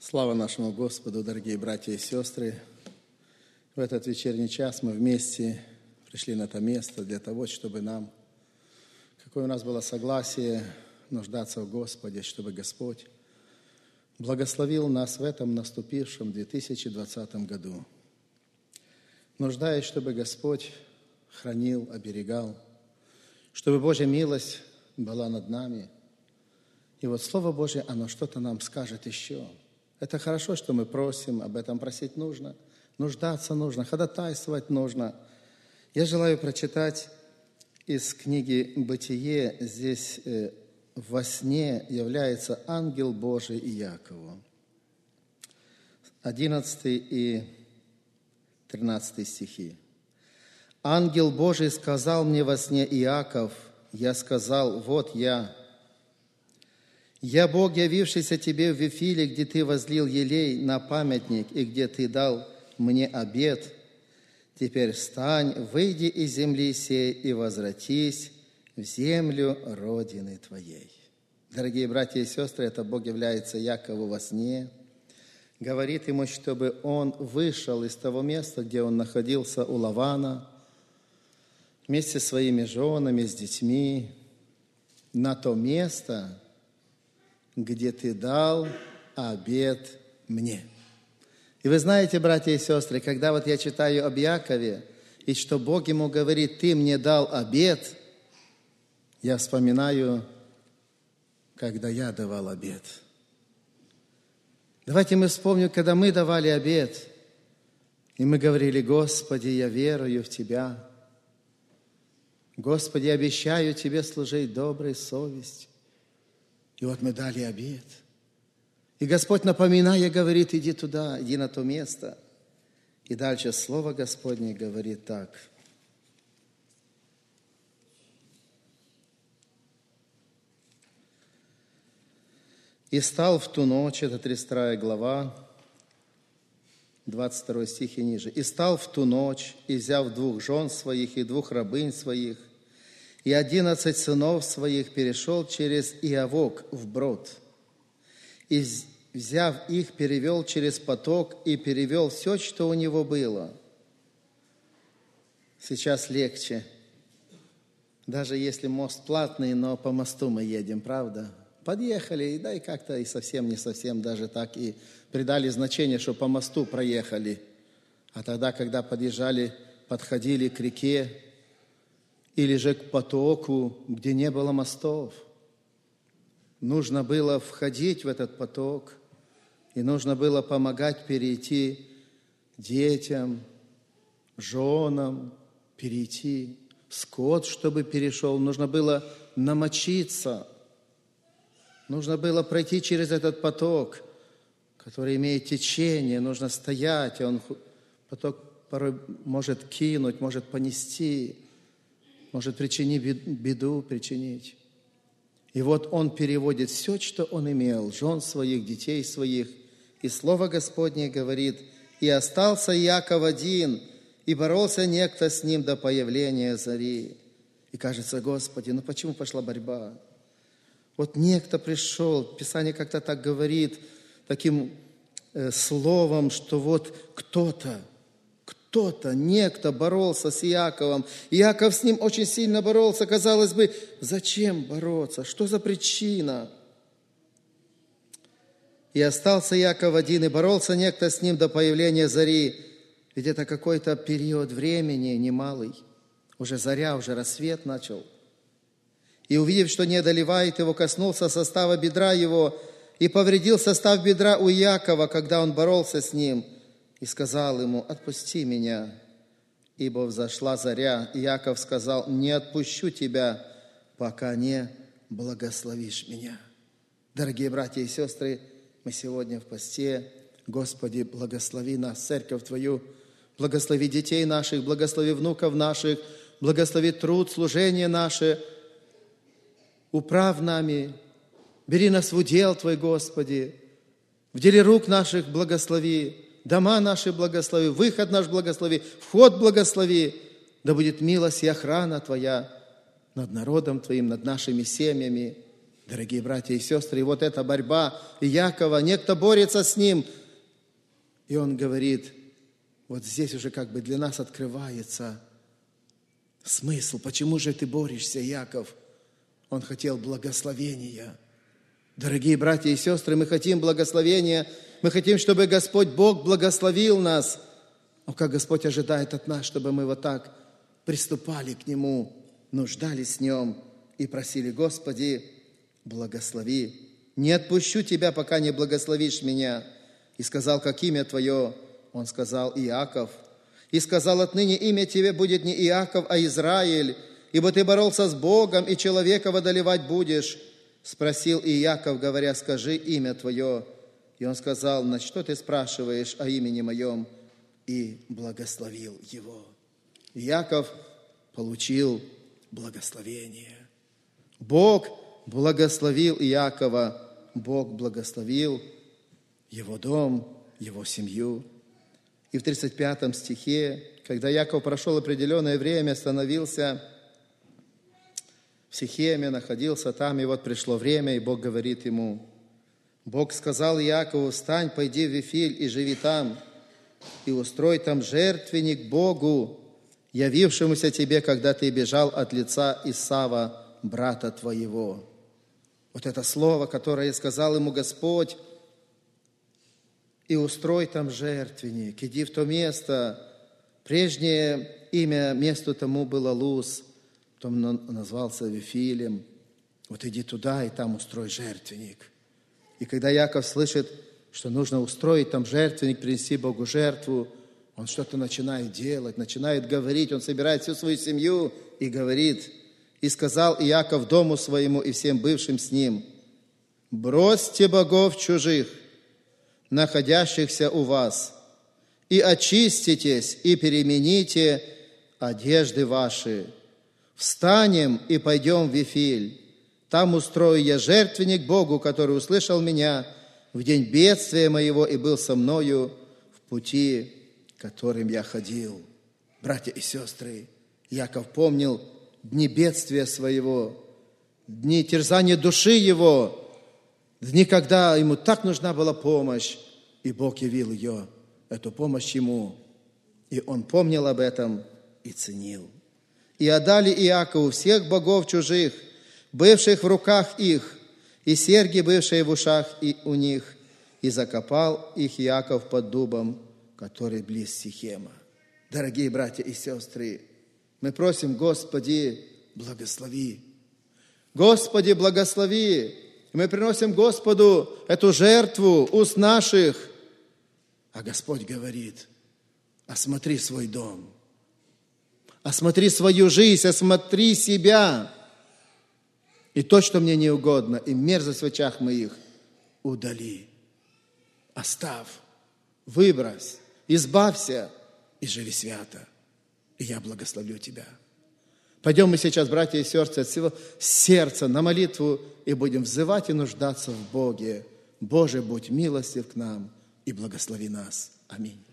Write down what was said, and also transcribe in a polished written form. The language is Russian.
Слава нашему Господу, дорогие братья и сестры! В этот вечерний час мы вместе пришли на это место для того, чтобы нам, какое у нас было согласие, нуждаться в Господе, чтобы Господь благословил нас в этом наступившем 2020 году. Нуждаясь, чтобы Господь хранил, оберегал, чтобы Божья милость была над нами. И вот Слово Божье, оно что-то нам скажет еще. Это хорошо, что мы просим, об этом просить нужно, нуждаться нужно, ходатайствовать нужно. Я желаю прочитать из книги «Бытие». Здесь во сне является ангел Божий Иакову. 11 и 13 стихи. «Ангел Божий сказал мне во сне: Иаков, я сказал: вот я. Я Бог, явившийся тебе в Вифиле, где ты возлил елей на памятник и где ты дал мне обет. Теперь встань, выйди из земли сей и возвратись в землю родины твоей». Дорогие братья и сестры, это Бог является Якову во сне, говорит ему, чтобы он вышел из того места, где он находился у Лавана, вместе со своими женами, с детьми, на то место, где ты дал обет мне. И вы знаете, братья и сестры, когда вот я читаю об Якове, и что Бог ему говорит: ты мне дал обет, я вспоминаю, когда я давал обет. Давайте мы вспомним, когда мы давали обет, и мы говорили: Господи, я верую в Тебя. Господи, я обещаю Тебе служить доброй совестью. И вот мы дали обет. И Господь, напоминая, говорит: иди туда, иди на то место. И дальше Слово Господне говорит так. «И стал в ту ночь», это 32 глава, 22 стих и ниже. «И стал в ту ночь, и взяв 2 жен своих и 2 рабынь своих, и 11 сынов своих, перешел через Иавок вброд. И, взяв их, перевел через поток и перевел все, что у него было». Сейчас легче. Даже если мост платный, но по мосту мы едем, правда? Подъехали, и да, и как-то и совсем не совсем даже так, и придали значение, что по мосту проехали. А тогда, когда подъезжали, подходили к реке, или же к потоку, где не было мостов. Нужно было входить в этот поток, и нужно было помогать перейти детям, женам, перейти. Скот, чтобы перешел, нужно было намочиться. Нужно было пройти через этот поток, который имеет течение, нужно стоять, и он поток порой может кинуть, может понести, может причинить беду, причинить. И вот он переводит все, что он имел, жен своих, детей своих. И Слово Господне говорит: «И остался Иаков один, и боролся некто с ним до появления зари». И кажется: Господи, ну почему пошла борьба? Вот некто пришел, Писание как-то так говорит, таким словом, что вот кто-то, некто боролся с Иаковом. Иаков с ним очень сильно боролся. Казалось бы, зачем бороться? Что за причина? «И остался Иаков один, и боролся некто с ним до появления зари». Ведь это какой-то период времени немалый. Уже заря, уже рассвет начал. «И, увидев, что не одолевает его, коснулся состава бедра его, и повредил состав бедра у Иакова, когда он боролся с ним, и сказал ему: отпусти меня, ибо взошла заря. Иаков сказал: не отпущу тебя, пока не благословишь меня». Дорогие братья и сестры, мы сегодня в посте. Господи, благослови нас, церковь Твою, благослови детей наших, благослови внуков наших, благослови труд, служение наше, управ нами, бери нас в удел Твой, Господи, в деле рук наших благослови, дома наши благослови, выход наш благослови, вход благослови, да будет милость и охрана Твоя над народом Твоим, над нашими семьями. Дорогие братья и сестры, и вот эта борьба Иакова, некто борется с ним, и он говорит, вот здесь уже как бы для нас открывается смысл. Почему же ты борешься, Иаков? Он хотел благословения. Дорогие братья и сестры, мы хотим благословения, мы хотим, чтобы Господь Бог благословил нас. Но как Господь ожидает от нас, чтобы мы вот так приступали к Нему, нуждались в Нем и просили, Господи, благослови. Не отпущу Тебя, пока не благословишь меня. И сказал, как имя Твое? Он сказал, Иаков. И сказал, отныне имя Тебе будет не Иаков, а Израиль, ибо Ты боролся с Богом, и человека водолевать будешь. Спросил Иаков, говоря, скажи имя Твое. И он сказал, на что ты спрашиваешь о имени моем? И благословил его. Иаков получил благословение. Бог благословил Иакова, Бог благословил его дом, его семью. И в 35 стихе, когда Иаков прошел определенное время, остановился в Сихеме, находился там, и вот пришло время, и Бог говорит ему, Бог сказал Иакову, встань, пойди в Вифиль и живи там, и устрой там жертвенник Богу, явившемуся тебе, когда ты бежал от лица Исава, брата твоего. Вот это слово, которое сказал ему Господь, и устрой там жертвенник, иди в то место. Прежнее имя месту тому было Луз, потом он назвался Вифилем. Вот иди туда, и там устрой жертвенник. И когда Иаков слышит, что нужно устроить там жертвенник, принести Богу жертву, он что-то начинает делать, начинает говорить, он собирает всю свою семью и говорит, и сказал Иаков дому своему и всем бывшим с ним, бросьте богов чужих, находящихся у вас, и очиститесь, и перемените одежды ваши. Встанем и пойдем в Вифиль. Там устрою я жертвенник Богу, который услышал меня в день бедствия моего и был со мною в пути, которым я ходил. Братья и сестры, Иаков помнил дни бедствия своего, дни терзания души его, дни, когда ему так нужна была помощь, и Бог явил ее, эту помощь ему. И он помнил об этом и ценил. И отдали Иакову всех богов чужих, бывших в руках их, и серьги, бывшие в ушах и у них, и закопал их Иаков под дубом, который близ Сихема. Дорогие братья и сестры, мы просим, Господи, благослови. Господи, благослови. Мы приносим Господу эту жертву уст наших. А Господь говорит, осмотри свой дом, осмотри свою жизнь, осмотри себя. И то, что мне не угодно, и мерзость в очах моих, удали. Оставь, выбрось, избавься и живи свято. И я благословлю тебя. Пойдем мы сейчас, братья и сестры, от всего сердца на молитву и будем взывать и нуждаться в Боге. Боже, будь милостив к нам и благослови нас. Аминь.